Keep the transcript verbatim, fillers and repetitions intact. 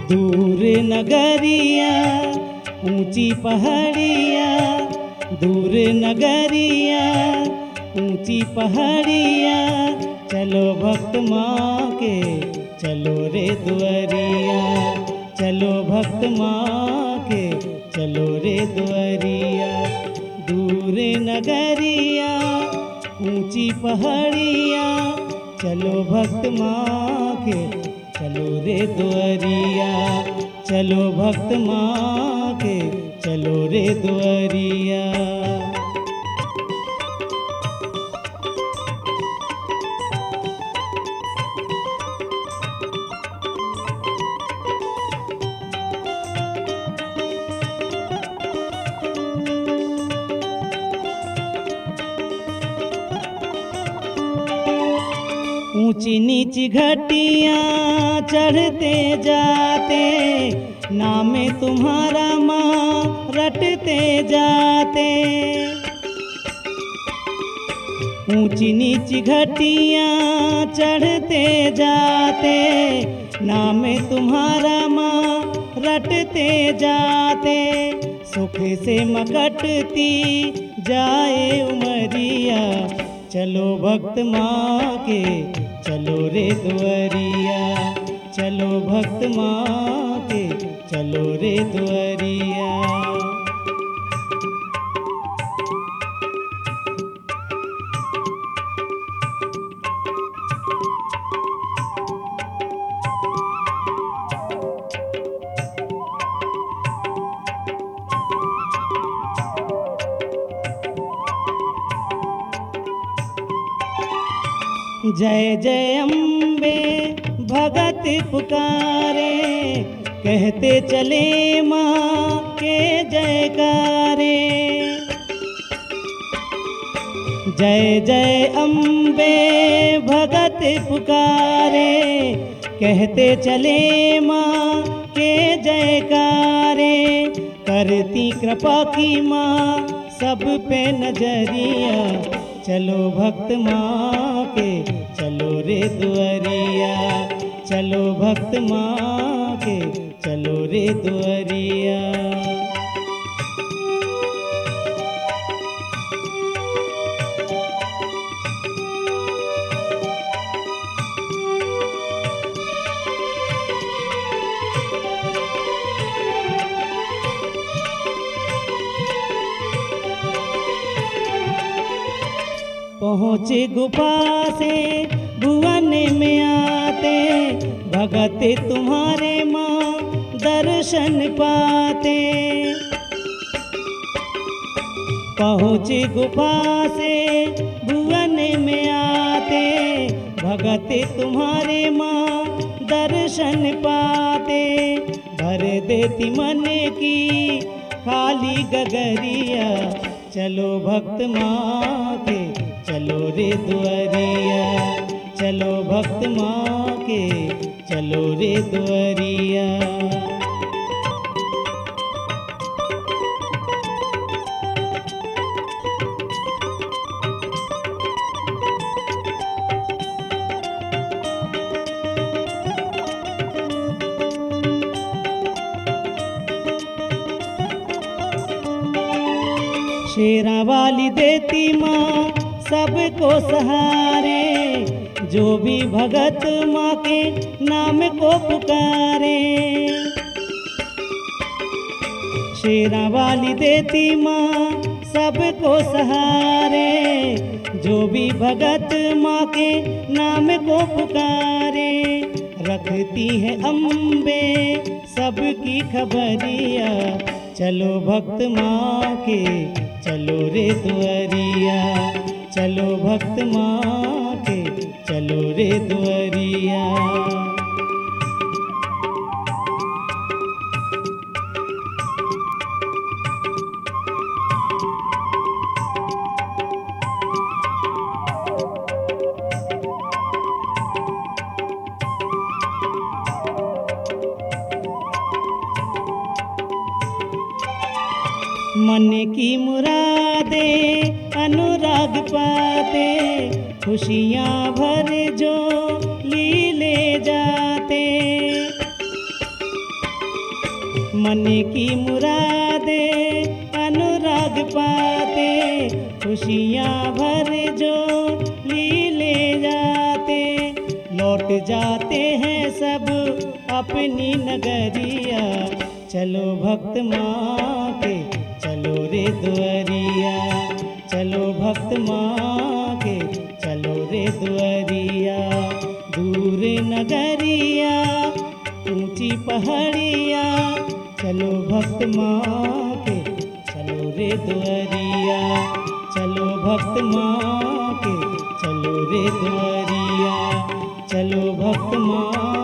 दूर नगरिया ऊंची पहाड़िया, दूर नगरिया ऊंची पहाड़िया, चलो भक्त माँ के चलो रे दुआरिया, चलो भक्त माँ के चलो रे दुआरिया। दूर नगरिया ऊंची पहाड़िया, चलो भक्त माँ के चलो रे दुआरिया, चलो भक्त माँ के चलो रे दुआरिया। ऊंची नीची घटियाँ चढ़ते जाते, नामे तुम्हारा माँ रटते जाते। ऊंची नीची घटियाँ चढ़ते जाते, नामे तुम्हारा माँ रटते जाते। सुख से मकटती जाए उमरिया, चलो भक्त माँ के चलो रे दुआरिया, चलो भक्त माँ के चलो रे दुआरिया। जय जय अम्बे भगत पुकारे, कहते चले माँ के जयकारे। जय जय अम्बे भगत पुकारे, कहते चले माँ के जयकारे। करती कृपा की माँ सब पे नजरिया, चलो भक्त माँ के चलो रे दुआरिया, चलो भक्त माँ के चलो रे दुआरिया। पहुँचे गुफा से भुवन में आते, भगत तुम्हारे माँ दर्शन पाते। पहुँचे गुफा से भुवन में आते, भगत तुम्हारे माँ दर्शन पाते। भर देती मन की खाली गगरिया, चलो भक्त माँ के चलो रे दुआरिया, चलो भक्त माँ के चलो रे दुआरिया। शेरा वाली देती माँ सबको सहारे, जो भी भगत माँ के नाम को पुकारे। शेरा वाली देती माँ सबको सहारे, जो भी भगत माँ के नाम को पुकारे। रखती है अम्बे सबकी खबरिया, चलो भक्त माँ के चलो रे दुआरिया, चलो भक्त माँ के चलो रे दुआरिया। मन की मुरादे अनुराग पाते, खुशियाँ भर जो ली ले जाते। मन की मुरादे अनुराग पाते, खुशियाँ भर जो ली ले जाते। लौट जाते हैं सब अपनी नगरिया, चलो भक्त माँ के चलो रे दुआरिया, चलो भक्त माँ के चलो रे दुआरिया। दूर नगरिया ऊंची पहाड़िया, चलो भक्त माँ के चलो रे दुआरिया, चलो भक्त माँ के चलो रे दुआरिया, चलो भक्त माँ